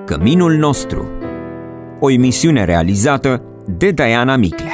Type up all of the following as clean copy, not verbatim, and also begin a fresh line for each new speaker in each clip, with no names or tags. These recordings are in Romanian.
Căminul nostru. O emisiune realizată de Diana Miclea.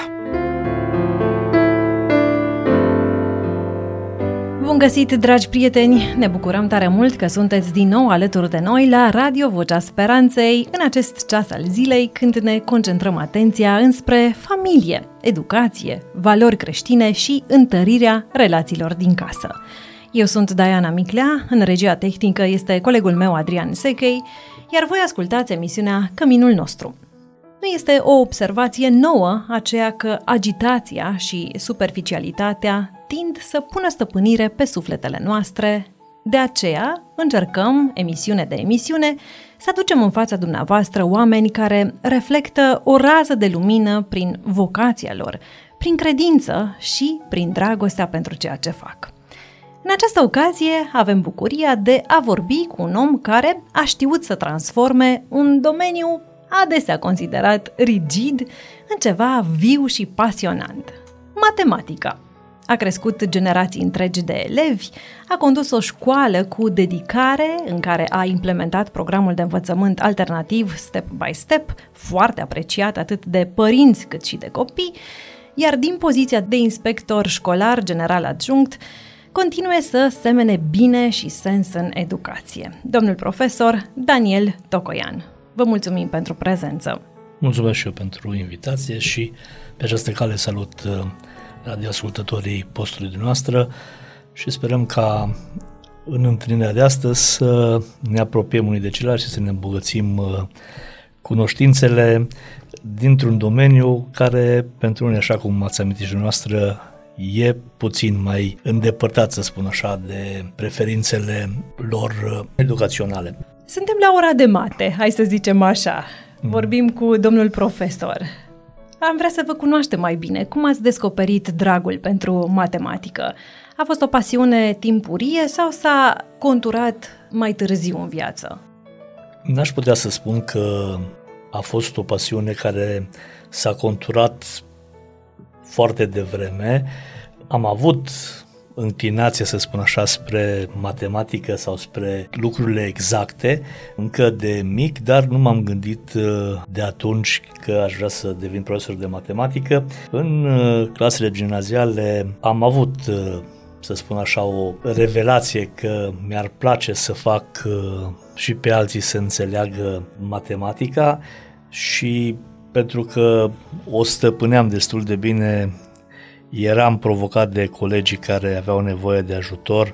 Bun găsit, dragi prieteni! Ne bucurăm tare mult că sunteți din nou alături de noi la Radio Vocea Speranței în acest ceas al zilei, când ne concentrăm atenția înspre familie, educație, valori creștine și întărirea relațiilor din casă. Eu sunt Diana Miclea, în regia tehnică este colegul meu Adrian Sechei, iar voi ascultați emisiunea Căminul nostru. Nu este o observație nouă aceea că agitația și superficialitatea tind să pună stăpânire pe sufletele noastre. De aceea încercăm, emisiune de emisiune, să aducem în fața dumneavoastră oameni care reflectă o rază de lumină prin vocația lor, prin credință și prin dragostea pentru ceea ce fac. În această ocazie avem bucuria de a vorbi cu un om care a știut să transforme un domeniu adesea considerat rigid în ceva viu și pasionant. Matematica. A crescut generații întregi de elevi, a condus o școală cu dedicare în care a implementat programul de învățământ alternativ step by step, foarte apreciat atât de părinți cât și de copii, iar din poziția de inspector școlar general adjunct, continue să semene bine și sens în educație. Domnul profesor Daniel Tocoian, vă mulțumim pentru prezență.
Mulțumesc și eu pentru invitație și pe această cale salut radioascultătorii postului dumneavoastră și sperăm ca în întâlnirea de astăzi să ne apropiem unii de ceilalți și să ne îmbogățim cunoștințele dintr-un domeniu care pentru unii, așa cum ați amintit și dumneavoastră, e puțin mai îndepărtat, să spun așa, de preferințele lor educaționale.
Suntem la ora de mate, hai să zicem așa. Vorbim cu domnul profesor. Am vrea să vă cunoaștem mai bine. Cum ați descoperit dragul pentru matematică? A fost o pasiune timpurie sau s-a conturat mai târziu în viață?
N-aș putea să spun că a fost o pasiune care s-a conturat foarte devreme. Am avut înclinație, să spun așa, spre matematică sau spre lucrurile exacte încă de mic, dar nu m-am gândit de atunci că aș vrea să devin profesor de matematică. În clasele gimnaziale am avut, să spun așa, o revelație că mi-ar place să fac și pe alții să înțeleagă matematica și pentru că o stăpâneam destul de bine, eram provocat de colegii care aveau nevoie de ajutor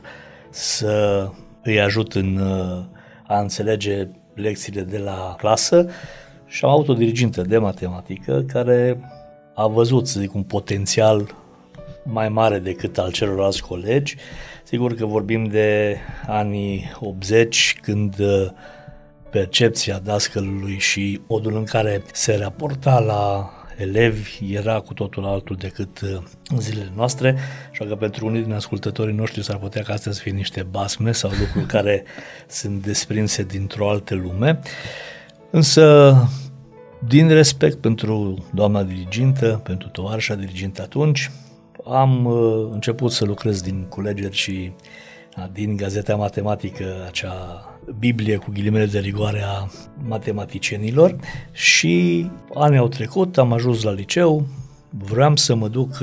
să îi ajut în a înțelege lecțiile de la clasă și am avut o dirigintă de matematică care a văzut, să zic, un potențial mai mare decât al celorlalți colegi. Sigur că vorbim de anii 80, când percepția dascălului și modul în care se raporta la elevi era cu totul altul decât în zilele noastre, așa că pentru unii din ascultătorii noștri s-ar putea ca astea să fie niște basme sau lucruri care sunt desprinse dintr-o altă lume. Însă, din respect pentru doamna dirigintă, pentru tovarășa dirigintă atunci, am început să lucrez din culegeri și din Gazeta Matematică, acea Biblie cu ghilimele de rigoare a matematicienilor, și anii au trecut, am ajuns la liceu, vreau să mă duc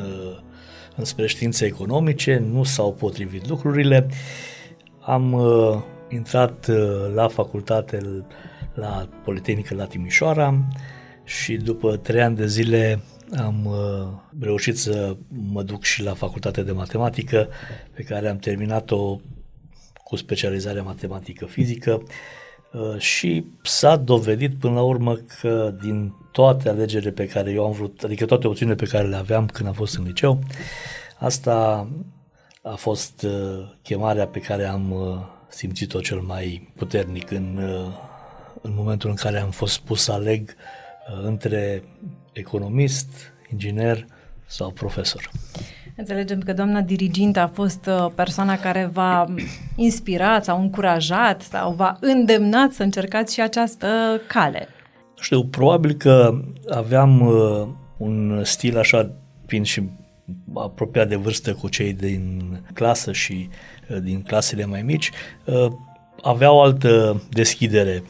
înspre științe economice, nu s-au potrivit lucrurile, am intrat la facultate la Politehnică la Timișoara și după 3 ani de zile am reușit să mă duc și la facultatea de matematică, pe care am terminat-o cu specializare matematică-fizică și s-a dovedit până la urmă că din toate alegerile pe care eu am vrut, adică toate opțiunile pe care le aveam când am fost în liceu, asta a fost chemarea pe care am simțit-o cel mai puternic în momentul în care am fost pus să aleg între economist, inginer sau profesor.
Înțelegem că doamna dirigintă a fost persoana care v-a inspirat sau încurajat sau v-a îndemnat să încercați și această cale.
Știu, probabil că aveam un stil așa, fiind și apropiat de vârstă cu cei din clasă și din clasele mai mici, avea o altă deschidere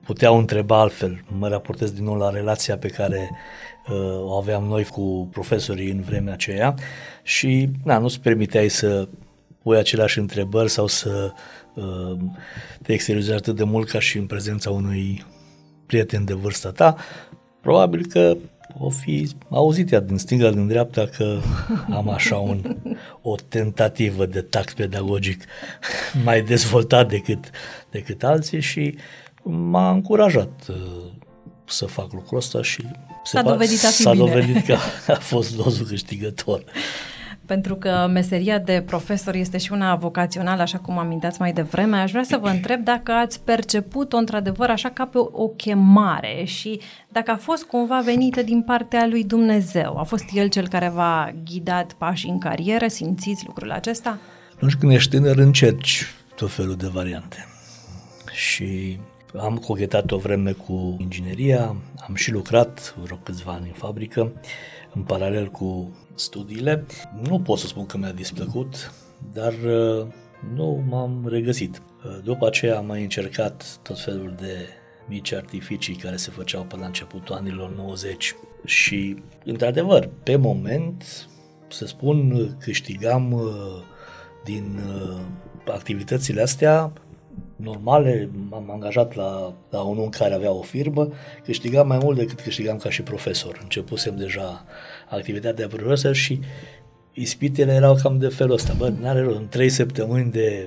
puteau întreba altfel. Mă raportez din nou la relația pe care o aveam noi cu profesorii în vremea aceea și nu-ți permiteai să pui aceleași întrebări sau să te exteriorizezi atât de mult ca și în prezența unui prieten de vârsta ta. Probabil că o fi auzit ea din stânga, din dreapta că am așa o tentativă de tact pedagogic mai dezvoltat decât alții și m-a încurajat să fac lucrul ăsta și
s-a dovedit
că a fost lozul câștigător.
Pentru că meseria de profesor este și una vocațională, așa cum aminteați mai devreme, aș vrea să vă întreb dacă ați perceput-o într-adevăr așa ca pe o chemare și dacă a fost cumva venită din partea lui Dumnezeu. A fost El cel care v-a ghidat pașii în carieră? Simțiți lucrul acesta?
Atunci când ești tânăr încerci tot felul de variante. Și am cochetat o vreme cu ingineria, am și lucrat vreo câțiva ani în fabrică, în paralel cu studiile. Nu pot să spun că mi-a displăcut, dar nu m-am regăsit. După aceea am mai încercat tot felul de mici artificii care se făceau până la începutul anilor 90 și, într-adevăr, pe moment, să spun, câștigam din activitățile astea normale, m-am angajat la un om care avea o firmă, câștigam mai mult decât câștigam ca și profesor. Începusem deja activitatea de profesor și ispitele erau cam de felul ăsta. N-are rost, în 3 săptămâni de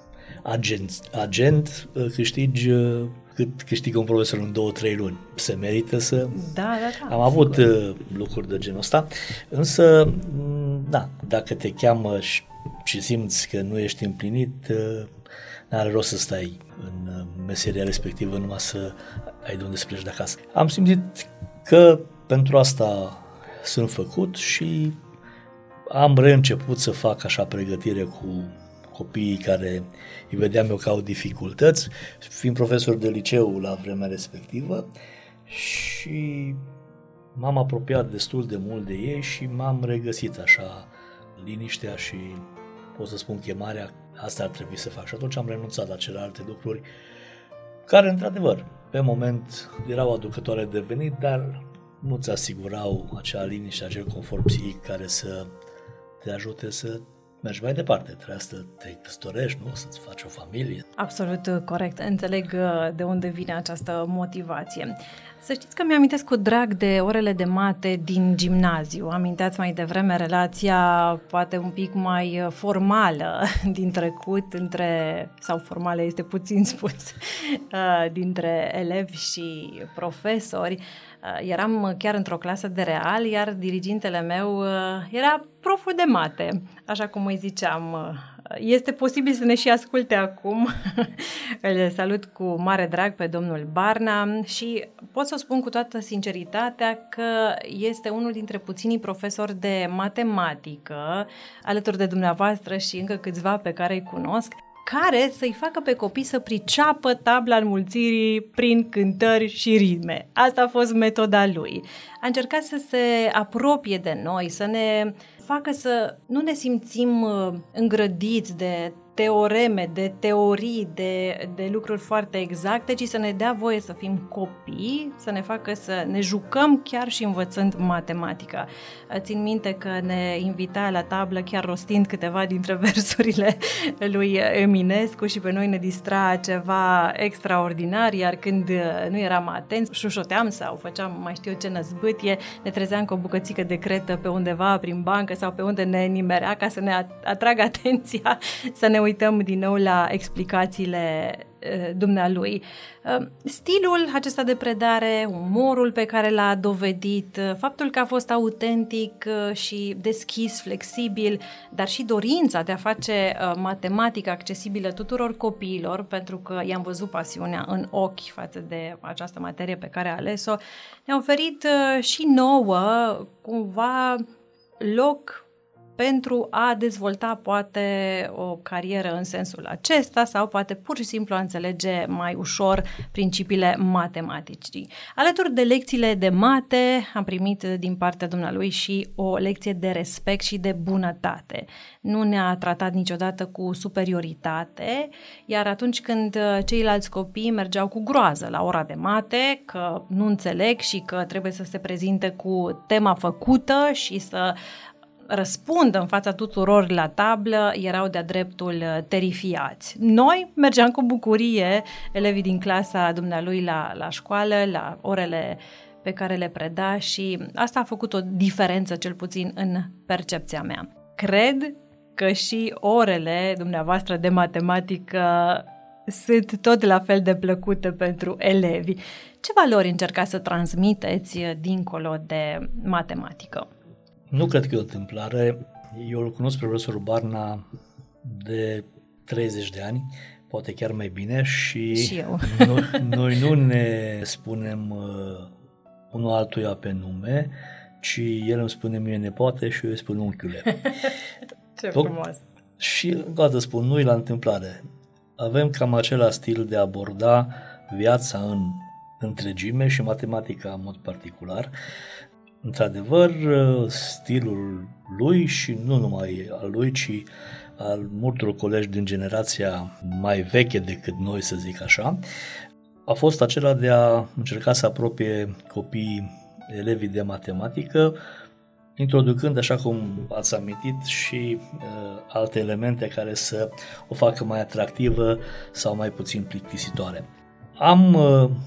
agent câștigi cât câștigă un profesor în 2-3 luni. Se merită să...
Da,
am avut lucruri de genul ăsta, însă, dacă te cheamă și simți că nu ești împlinit, n-are rost să stai în meseria respectivă numai să ai de unde să pleci de acasă. Am simțit că pentru asta sunt făcut și am reînceput să fac așa pregătire cu copiii care îi vedeam eu că au dificultăți, fiind profesor de liceu la vremea respectivă și m-am apropiat destul de mult de ei și m-am regăsit așa liniștea și pot să spun chemarea, asta ar trebui să fac. Și atunci am renunțat la celelalte lucruri care, într-adevăr, pe moment erau aducătoare de venit, dar nu-ți asigurau acea liniște, acel confort psihic care să te ajute să mergi mai departe. Trebuie să te căsătorești, nu? Să-ți faci o familie.
Absolut corect. Înțeleg de unde vine această motivație. Să știți că mi-amintesc cu drag de orele de mate din gimnaziu. Aminteați mai devreme relația poate un pic mai formală din trecut, sau formală este puțin spus, dintre elevi și profesori. Eram chiar într-o clasă de real, iar dirigintele meu era proful de mate, așa cum îi ziceam. Este posibil să ne și asculte acum. Îl salut cu mare drag pe domnul Barna și pot să spun cu toată sinceritatea că este unul dintre puținii profesori de matematică, alături de dumneavoastră și încă câțiva pe care îi cunosc, care să-i facă pe copii să priceapă tabla înmulțirii prin cântări și ritme. Asta a fost metoda lui. A încercat să se apropie de noi, să ne facă să nu ne simțim îngrădiți de teoreme, de teorii, de lucruri foarte exacte, ci să ne dea voie să fim copii, să ne facă să ne jucăm chiar și învățând matematica. Țin minte că ne invita la tablă chiar rostind câteva dintre versurile lui Eminescu și pe noi ne distra ceva extraordinar, iar când nu eram atenți, șușoteam sau făceam mai știu eu ce năzbâtie, ne trezeam cu o bucățică de cretă pe undeva prin bancă sau pe unde ne nimerea ca să ne atragă atenția, să ne uităm din nou la explicațiile dumnealui. Stilul acesta de predare, umorul pe care l-a dovedit, faptul că a fost autentic și deschis, flexibil, dar și dorința de a face matematică accesibilă tuturor copiilor, pentru că i-am văzut pasiunea în ochi față de această materie pe care a ales-o, ne-a oferit și nouă cumva loc pentru a dezvolta poate o carieră în sensul acesta sau poate pur și simplu a înțelege mai ușor principiile matematicii. Alături de lecțiile de mate am primit din partea dumnealui și o lecție de respect și de bunătate. Nu ne-a tratat niciodată cu superioritate, iar atunci când ceilalți copii mergeau cu groază la ora de mate, că nu înțeleg și că trebuie să se prezinte cu tema făcută și să răspundă în fața tuturor la tablă, erau de-a dreptul terifiați. Noi mergeam cu bucurie, elevii din clasa dumnealui la școală, la orele pe care le preda și asta a făcut o diferență, cel puțin în percepția mea. Cred că și orele dumneavoastră de matematică sunt tot la fel de plăcute pentru elevi. Ce valori încercați să transmiteți dincolo de matematică?
Nu cred că e o întâmplare. Eu îl cunosc pe profesorul Barna de 30 de ani, poate chiar mai bine și
eu.
Noi nu ne spunem unul altuia pe nume, ci el îmi spune mie nepoate și eu îi spun unchiule.
Ce frumos!
Și încă o dată spun, nu e la întâmplare. Avem cam același stil de a aborda viața în întregime și matematica în mod particular. Într-adevăr, stilul lui și nu numai al lui, ci al multor colegi din generația mai veche decât noi, să zic așa, a fost acela de a încerca să apropie copiii, elevii de matematică, introducând, așa cum ați amintit, și alte elemente care să o facă mai atractivă sau mai puțin plictisitoare. Am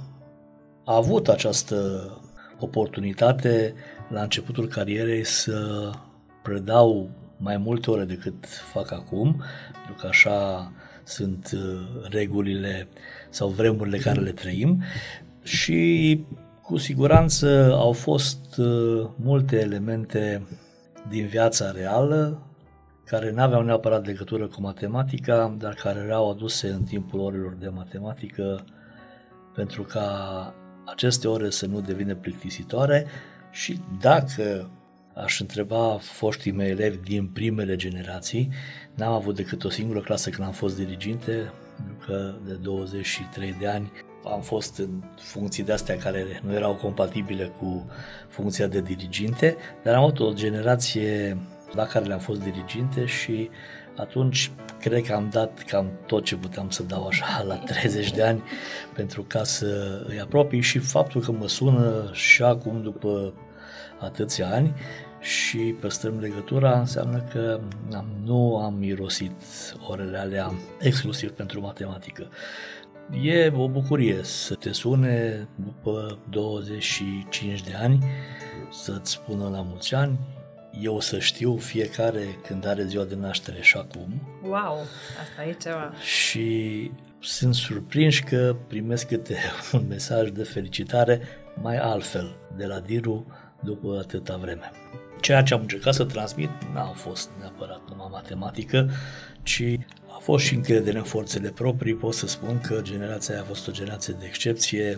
avut această oportunitate la începutul carierei să predau mai multe ore decât fac acum, pentru că așa sunt regulile sau vremurile care le trăim și cu siguranță au fost multe elemente din viața reală care nu aveau neapărat legătură cu matematica, dar care erau aduse în timpul orelor de matematică pentru ca aceste ore să nu devină plictisitoare și dacă aș întreba foștii mei elevi din primele generații, n-am avut decât o singură clasă când am fost diriginte, pentru că de 23 de ani am fost în funcții de-astea care nu erau compatibile cu funcția de diriginte, dar am avut o generație la care le-am fost diriginte și atunci cred că am dat cam tot ce puteam să dau așa la 30 de ani pentru ca să îi apropii și faptul că mă sună și acum după atâția ani și păstrăm legătura înseamnă că nu am irosit orele alea exclusiv pentru matematică. E o bucurie să te sune după 25 de ani, să-ți spună la mulți ani, eu să știu fiecare când are ziua de naștere și acum.
Wow, asta e ceva.
Și sunt surprins că primesc câte un mesaj de felicitare mai altfel de la Diru după atâta vreme. Ceea ce am încercat să transmit n-a fost neapărat numai matematică, ci a fost și încredere în forțele proprii. Pot să spun că generația aia a fost o generație de excepție.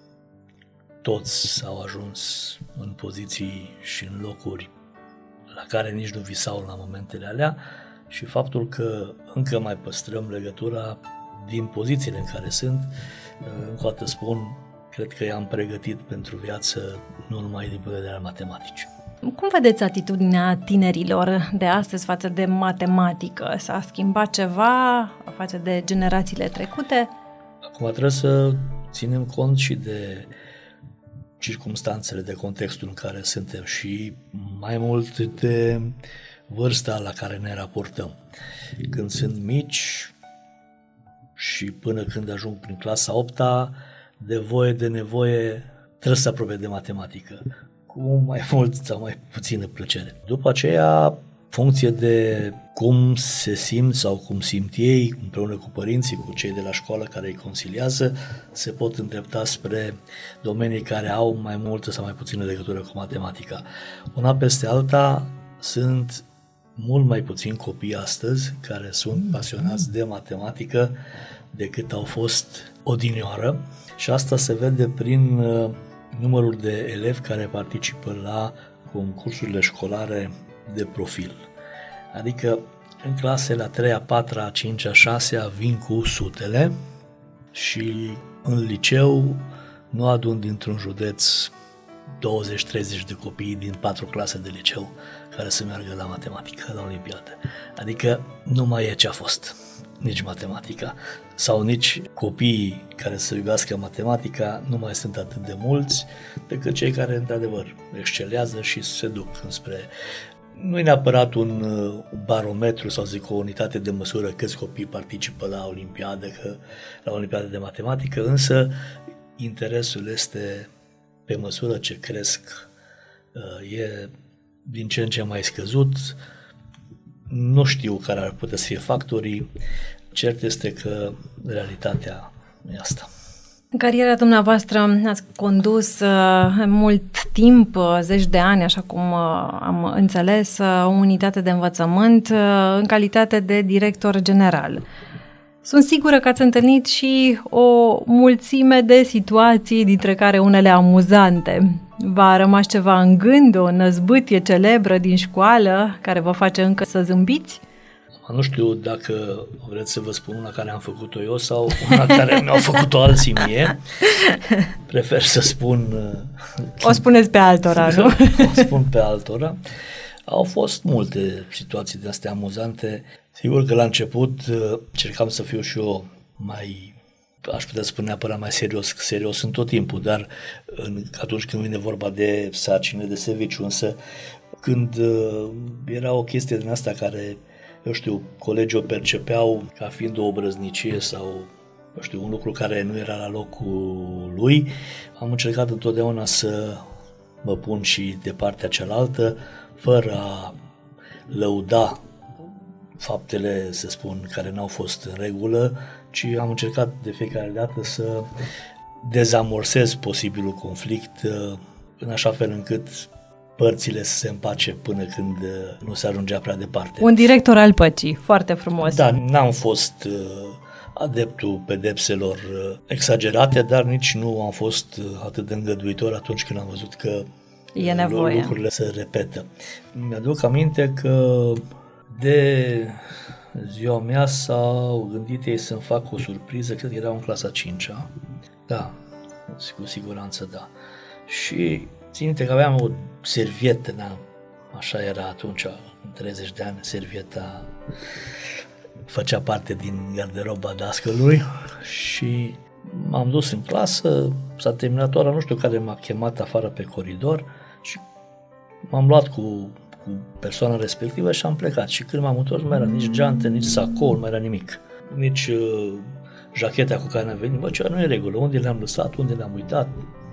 Toți au ajuns în poziții și în locuri la care nici nu visau la momentele alea și faptul că încă mai păstrăm legătura din pozițiile în care sunt, încă o dată spun, cred că i-am pregătit pentru viață, nu numai din punct de vedere al matematicii.
Cum vedeți atitudinea tinerilor de astăzi față de matematică? S-a schimbat ceva față de generațiile trecute?
Acum trebuie să ținem cont și de circumstanțele, de contextul în care suntem și mai mult de vârsta la care ne raportăm. Când sunt mici și până când ajung prin clasa 8-a, de nevoie trebuie să apropie de matematică, cu mai mult sau mai puțină plăcere. După aceea, funcție de cum se simt sau cum simt ei, împreună cu părinții, cu cei de la școală care îi consiliază, se pot îndrepta spre domenii care au mai multă sau mai puțină legătură cu matematica. Una peste alta, sunt mult mai puțini copii astăzi care sunt pasionați de matematică decât au fost odinioară și asta se vede prin numărul de elevi care participă la concursurile școlare de profil. Adică în clasele a 3-a, 4-a, 5-a, 6-a vin cu sutele și în liceu nu adun dintr-un județ 20-30 de copii din 4 clase de liceu care să meargă la matematică, la olimpiadă. Adică nu mai e ce a fost, nici matematica. Sau nici copiii care să iubească matematica nu mai sunt atât de mulți decât cei care, într-adevăr, excelează și se duc înspre... Nu e neapărat un barometru sau zic o unitate de măsură câți copii participă la olimpiadă, la olimpiadă de matematică, însă interesul este pe măsură ce cresc, e din ce în ce mai scăzut. Nu știu care ar putea să fie factorii, cert este că realitatea e asta.
În cariera dumneavoastră ați condus mult timp, 10 de ani, așa cum am înțeles, o unitate de învățământ în calitate de director general. Sunt sigură că ați întâlnit și o mulțime de situații, dintre care unele amuzante. V-a rămas ceva în gând, o năzbâtie celebră din școală care vă face încă să zâmbiți?
Nu știu dacă vreți să vă spun una care am făcut-o eu sau una care mi-au făcut-o alții mie. Prefer să spun...
O spuneți pe altora, nu?
O spun pe altora. Au fost multe situații de astea amuzante. Sigur că la început încercam să fiu și eu mai, aș putea spune neapărat mai serios în tot timpul, dar atunci când vine vorba de sarcine, de serviciu, însă când era o chestie din asta care, eu știu, colegii o percepeau ca fiind o obrăznicie sau, eu știu, un lucru care nu era la locul lui, am încercat întotdeauna să mă pun și de partea cealaltă, fără a lăuda faptele, să spun, care n-au fost în regulă, ci am încercat de fiecare dată să dezamorsez posibilul conflict în așa fel încât părțile să se împace până când nu se ajungea prea departe.
Un director al păcii, foarte frumos.
Da, n-am fost adeptul pedepselor exagerate, dar nici nu am fost atât de îngăduitor atunci când am văzut că
e nevoie.
Lucrurile se repetă. Mi-aduc aminte că de ziua mea s-au gândit ei să-mi fac o surpriză, cred că era în clasa 5-a. Da, cu siguranță da. Și țin minte că aveam o servietă, da, așa era atunci, în 30 de ani, servieta făcea parte din garderoba dascălui și m-am dus în clasă, s-a terminat ora, nu știu care m-a chemat afară pe coridor și m-am luat cu persoana respectivă și am plecat. Și când m-am întors, nu mai era nici geantă, nici sacou, nu mai era nimic. Nici jacheta cu care am venit. Bă, ceva nu e în regulă. Unde le-am lăsat? Unde le-am uitat?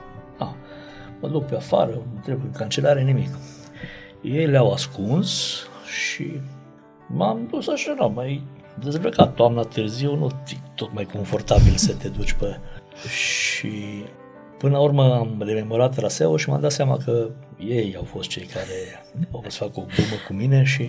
Mă duc pe afară, mă întreb în cancelare, nimic. Ei le-au ascuns și m-am dus așa, mai dezbrăcat toamna târziu, nu tot mai confortabil să te duci pe... Și până la urmă am rememorat traseul și m-am dat seama că ei au fost cei care au fost să facă o glumă cu mine și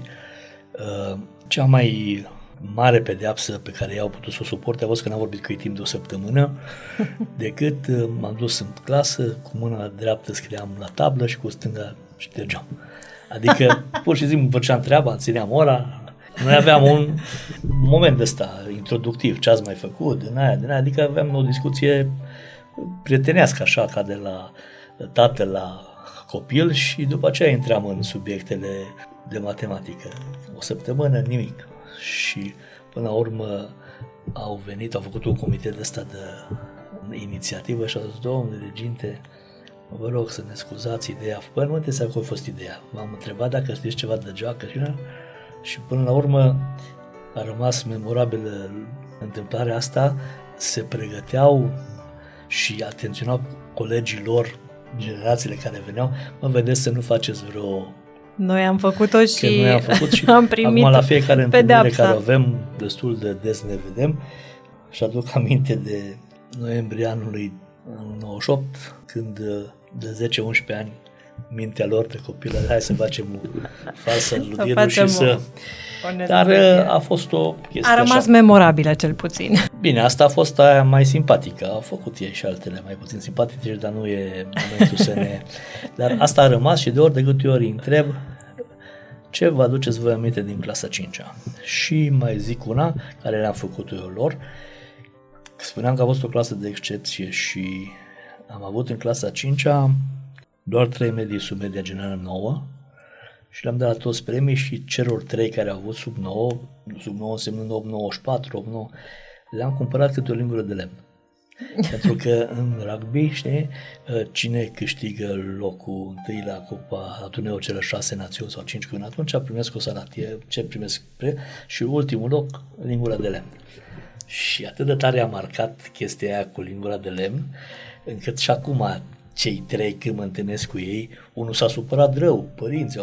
cea mai mare pedeapsă pe care i-au putut să o suporte a fost că n-am vorbit cu ei timp de o săptămână, decât m-am dus în clasă, cu mâna dreaptă scriam la tablă și cu stânga ștergeam. Adică pur și simplu făceam treaba, țineam ora. Noi aveam un moment ăsta introductiv, ce ați mai făcut, din aia, adică aveam o discuție prietenească așa, ca de la tată la copil și după aceea intram în subiectele de matematică. O săptămână, nimic. Și până la urmă au făcut un comitet ăsta de inițiativă și au zis, domnule reginte, vă rog să ne scuzați ideea. Până nu înțeleg că a fost ideea. M-am întrebat dacă știți ceva de joacă și până la urmă a rămas memorabilă întâmplarea asta. Se pregăteau și atenționau colegii lor, generațiile care veneau, mă vedeți să nu faceți vreo...
Noi am făcut-o și,
noi am făcut și
am primit
acum la fiecare întâlnire care
pedeapsa.
avem, destul de des ne vedem și aduc aminte de noiembrie anului 98, când de 10-11 ani mintea lor de copilă, hai să facem o falsă aludire și să... Dar a fost o chestie
a rămas
așa.
Memorabilă cel puțin.
Bine, asta a fost aia mai simpatică. Au făcut ei și altele mai puțin simpatice, dar nu e momentul să ne... Dar asta a rămas și de ori de câte ori întreb ce vă aduceți voi aminte din clasa 5-a? Și mai zic una, care le-am făcut eu lor. Spuneam că a fost o clasă de excepție și am avut în clasa 5-a doar 3 medii sub media generală 9 și le-am dat la toți premii și celor 3 care au avut sub 9 însemnând 8,94, 8,9, le-am cumpărat câte o lingură de lemn. Pentru că în rugby, știi, cine câștigă locul întâi la Cupa, la turneul celor 6 națiuni sau 5 când atunci primesc o salatie, ce primesc și ultimul loc, lingura de lemn. Și atât de tare a marcat chestia aia cu lingura de lemn, încât și acum cei 3 când mă întâlnesc cu ei, unul s-a supărat rău, părinții,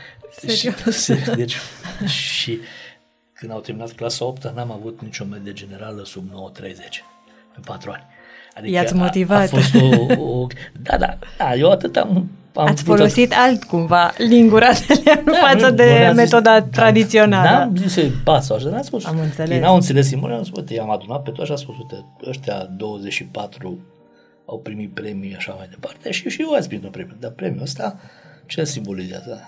deci, și când au terminat clasa 8-a, n-am avut nicio medie generală sub 9,30 în 4 ani. Adică
i-ați motivat.
A fost Da, eu atât am
ați folosit altcumva lingura de lemn față de metoda tradițională.
N-am zis să-i bat sau așa, n-am spus.
Am înțeles.
Ei n-au înțeles Simone, am spus, i-am adunat pe toți și am spus, uite, ăștia 24 au primit premii așa mai departe și eu ați primit un premiu. Dar premiul ăsta ce simbolizează?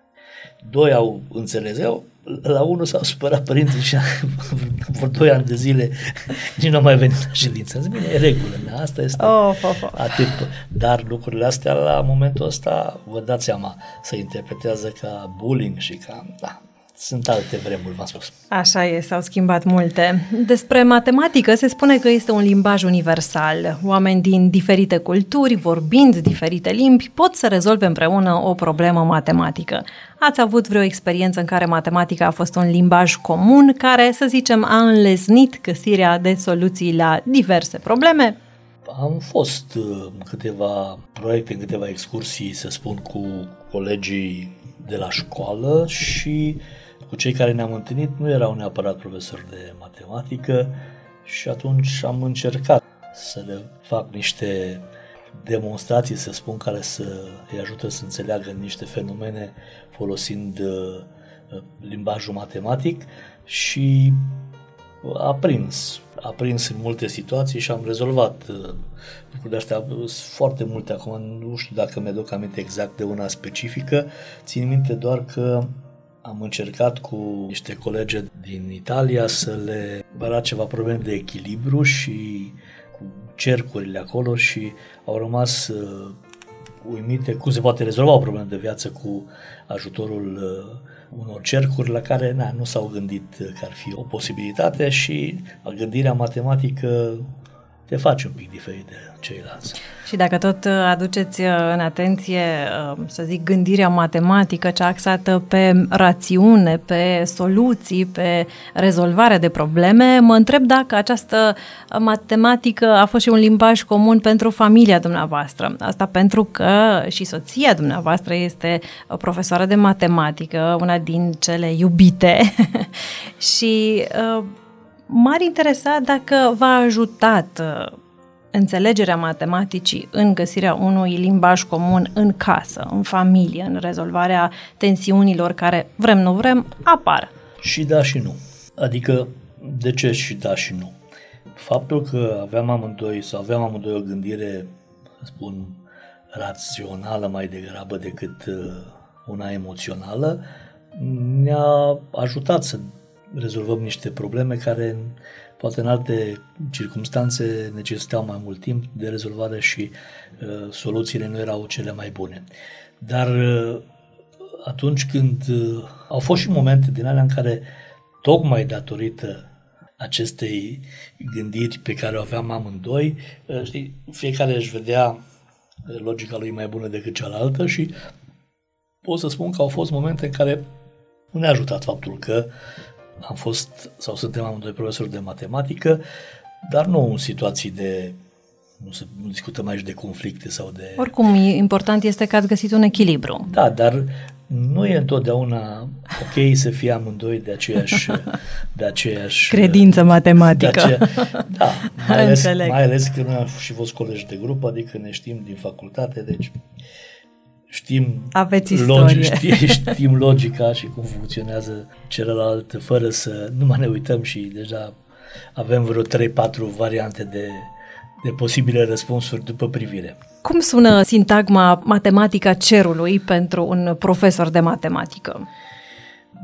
2 au înțeles, la 1 s-au supărat părinții și vor 2 ani de zile nici nu mai venit la ședință. Zic, bine, e regulă, asta este atât. Dar lucrurile astea la momentul ăsta, vă dați seama, se interpretează ca bullying și ca, sunt alte vremuri, v-am spus.
Așa e, s-au schimbat multe. Despre matematică se spune că este un limbaj universal. Oameni din diferite culturi, vorbind diferite limbi, pot să rezolve împreună o problemă matematică. Ați avut vreo experiență în care matematica a fost un limbaj comun care, să zicem, a înlesnit găsirea de soluții la diverse probleme?
Am fost în câteva proiecte, în câteva excursii, să spun, cu colegii de la școală și cu cei care ne-am întâlnit nu erau neapărat profesori de matematică și atunci am încercat să le fac niște demonstrații, să spun, care să îi ajută să înțeleagă niște fenomene folosind limbajul matematic și a prins în multe situații și am rezolvat lucruri de astea. Sunt foarte multe acum, nu știu dacă mi-aduc aminte exact de una specifică, țin minte doar că am încercat cu niște colegi din Italia să le arăt ceva probleme de echilibru și cu cercurile acolo și au rămas uimite cum se poate rezolva o problemă de viață cu ajutorul unor cercuri la care nu s-au gândit că ar fi o posibilitate și gândirea matematică te face un pic diferit de ceilalți.
Și dacă tot aduceți în atenție, să zic, gândirea matematică, cea axată pe rațiune, pe soluții, pe rezolvare de probleme, mă întreb dacă această matematică a fost și un limbaj comun pentru familia dumneavoastră. Asta pentru că și soția dumneavoastră este profesoară de matematică, una din cele iubite și m-ar interesa dacă v-a ajutat înțelegerea matematicii în găsirea unui limbaj comun în casă, în familie, în rezolvarea tensiunilor care, vrem nu vrem, apar.
Și da și nu. Adică, de ce și da și nu? Faptul că aveam amândoi o gândire, să spun, rațională mai degrabă decât una emoțională, ne-a ajutat să rezolvăm niște probleme care poate în alte circumstanțe necesitau mai mult timp de rezolvare și soluțiile nu erau cele mai bune. Dar atunci când au fost și momente din alea în care tocmai datorită acestei gândiri pe care o aveam amândoi, fiecare își vedea logica lui mai bună decât cealaltă și pot să spun că au fost momente în care nu ne-a ajutat faptul că am fost sau suntem amândoi profesori de matematică, dar nu în situații de, nu discutăm aici de conflicte sau de...
Oricum, important este că ați găsit un echilibru.
Da, dar nu e întotdeauna ok să fie amândoi de aceeași
credință matematică.
Da, mai ales că noi am și fost colegi de grup, adică ne știm din facultate, deci știm logica și cum funcționează celălalt fără să nu mai ne uităm și deja avem vreo 3-4 variante de posibile răspunsuri după privire.
Cum sună sintagma matematica cerului pentru un profesor de matematică?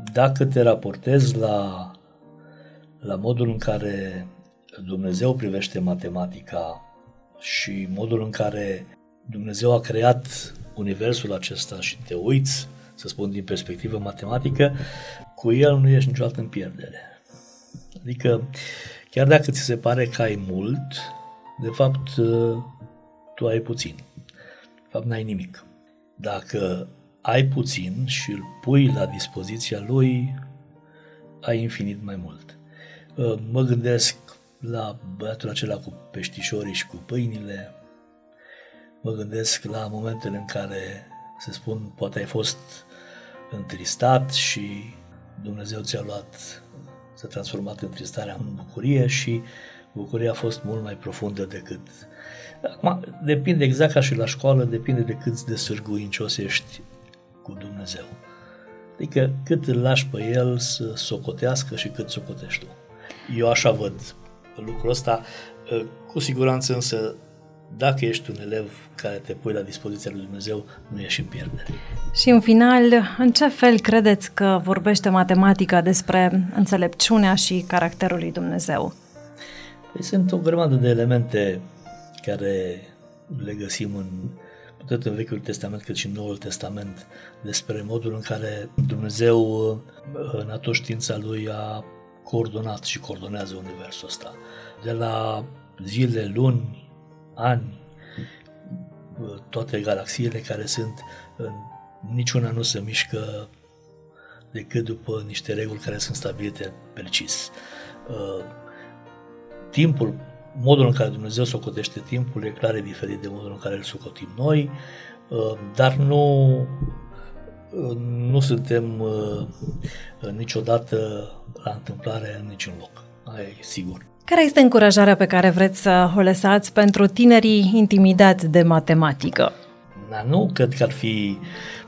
dacă te raportezi la modul în care Dumnezeu privește matematica și modul în care Dumnezeu a creat universul acesta și te uiți, să spun, din perspectivă matematică, cu el nu ești niciodată în pierdere. Adică, chiar dacă ți se pare că ai mult, de fapt, tu ai puțin. De fapt, n-ai nimic. Dacă ai puțin și îl pui la dispoziția lui, ai infinit mai mult. Mă gândesc la băiatul acela cu peștișorii și cu pâinile, mă gândesc la momentele în care, să spun, poate ai fost întristat și Dumnezeu ți-a transformat întristarea în bucurie și bucuria a fost mult mai profundă decât... Acum, depinde, exact ca și la școală, depinde de cât de sârguincios ești cu Dumnezeu. Adică cât îl lași pe El să socotească și cât socotești tu. Eu așa văd lucrul ăsta. Cu siguranță însă, dacă ești un elev care te pui la dispoziția lui Dumnezeu, nu ești în pierdere.
Și în final, în ce fel credeți că vorbește matematica despre înțelepciunea și caracterul lui Dumnezeu?
Păi sunt o grămadă de elemente care le găsim atât în Vechiul Testament cât și în Noul Testament despre modul în care Dumnezeu, în atoștiința Lui, a coordonat și coordonează universul ăsta. De la zile, luni, ani, toate galaxiile care sunt, niciuna nu se mișcă decât după niște reguli care sunt stabilite precis. Timpul, modul în care Dumnezeu socotește timpul e clar diferit de modul în care îl socotim noi, dar nu suntem niciodată la întâmplare în niciun loc. Aia e sigur.
Care este încurajarea pe care vreți să o lăsați pentru tinerii intimidați de matematică?
Nu cred că ar fi,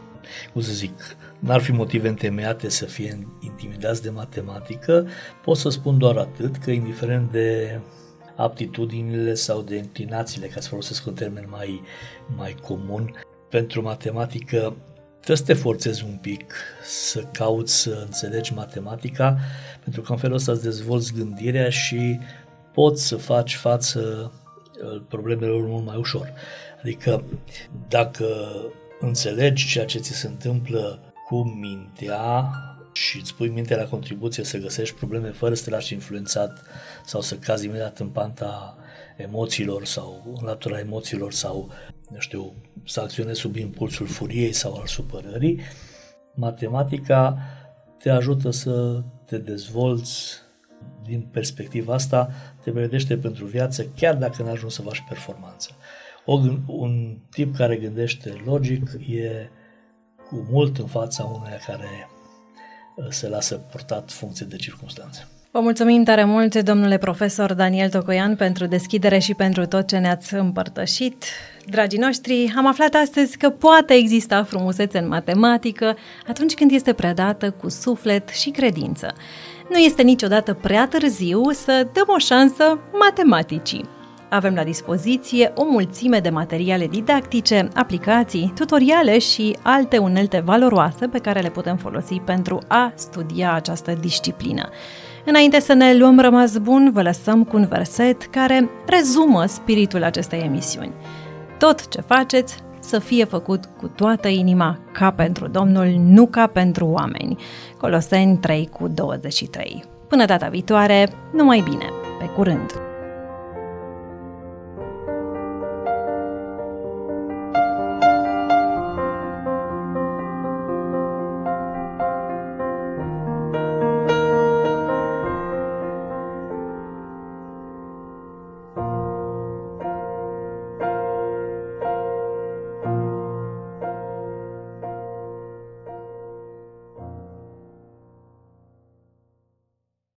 n-ar fi motive întemeiate să fie intimidați de matematică. Pot să spun doar atât, că indiferent de aptitudinile sau de inclinațiile, ca să folosesc un termen mai comun, pentru matematică trebuie să te forțezi un pic să cauți să înțelegi matematica, pentru că în felul ăsta îți dezvolți gândirea și poți să faci față problemelor mult mai ușor. Adică dacă înțelegi ceea ce ți se întâmplă cu mintea și îți pui mintea la contribuție să găsești probleme fără să te lași influențat sau să cazi imediat în panta emoțiilor sau în latura emoțiilor sau, să acționezi sub impulsul furiei sau al supărării, matematica te ajută să te dezvolți din perspectiva asta, te pregătește pentru viață, chiar dacă n-ai ajuns să faci performanță. Un tip care gândește logic e cu mult în fața unuia care se lasă purtat funcție de circumstanțe.
Vă mulțumim tare mult, domnule profesor Daniel Tocoian, pentru deschidere și pentru tot ce ne-ați împărtășit. Dragii noștri, am aflat astăzi că poate exista frumusețe în matematică atunci când este predată cu suflet și credință. Nu este niciodată prea târziu să dăm o șansă matematicii. Avem la dispoziție o mulțime de materiale didactice, aplicații, tutoriale și alte unelte valoroase pe care le putem folosi pentru a studia această disciplină. Înainte să ne luăm rămas bun, vă lăsăm cu un verset care rezumă spiritul acestei emisiuni. Tot ce faceți să fie făcut cu toată inima, ca pentru Domnul, nu ca pentru oameni. Coloseni 3:23. Până data viitoare, numai bine! Pe curând!